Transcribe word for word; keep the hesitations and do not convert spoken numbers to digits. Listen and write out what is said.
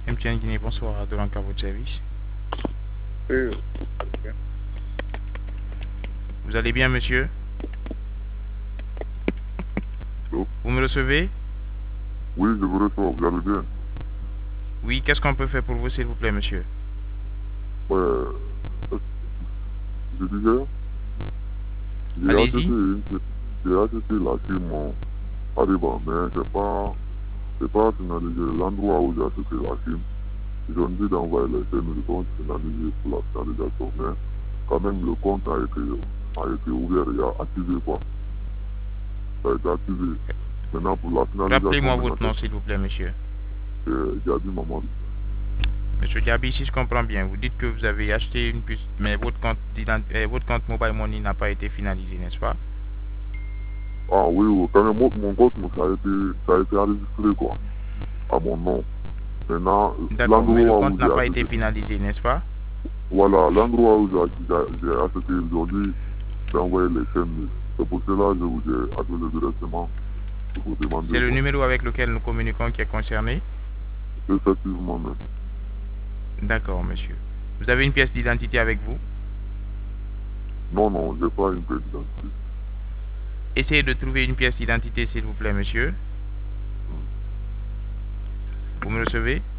M T N Guinée, bonsoir, de l'encart votre service. Oui, Vous allez bien, monsieur? allô? Vous me recevez? Oui, je vous reçois, vous allez bien? Oui, qu'est-ce qu'on peut faire pour vous, s'il vous plaît, monsieur? Ouais, je disais, j'ai acheté Allez-y. une, j'ai acheté la clim en arrivant, mais c'est pas, c'est pas finalisé. L'endroit où j'ai acheté la clim, ils ont dit d'envoyer les chaînes de compte finalisé pour la finalisation, mais quand même le compte a été, a été ouvert et a activé quoi. Ça a été activé. Maintenant pour la finalisation, Rappelez-moi maintenant votre nom, c'est, s'il vous plaît, monsieur. c'est Gabi Maman. Monsieur Diaby, si je comprends bien, vous dites que vous avez acheté une puce, mais votre compte, d'ident- euh, votre compte Mobile Money n'a pas été finalisé, n'est-ce pas? Ah oui, oui, quand même, mon, mon compte, ça a été, ça a été enregistré quoi, à mon nom. Maintenant, D'accord, mais le l'endroit compte où n'a j'ai pas été acheté, finalisé, n'est-ce pas? voilà, l'endroit où j'ai j'ai- j'ai acheté aujourd'hui, j'ai envoyé les chaînes. C'est pour cela que je vous ai appelé directement pour vous demander C'est le quoi. numéro avec lequel nous communiquons qui est concerné? Effectivement même. D'accord, monsieur. Vous avez une pièce d'identité avec vous? Non, non, j'ai pas une pièce d'identité. Essayez de trouver une pièce d'identité, s'il vous plaît, monsieur. Vous me recevez?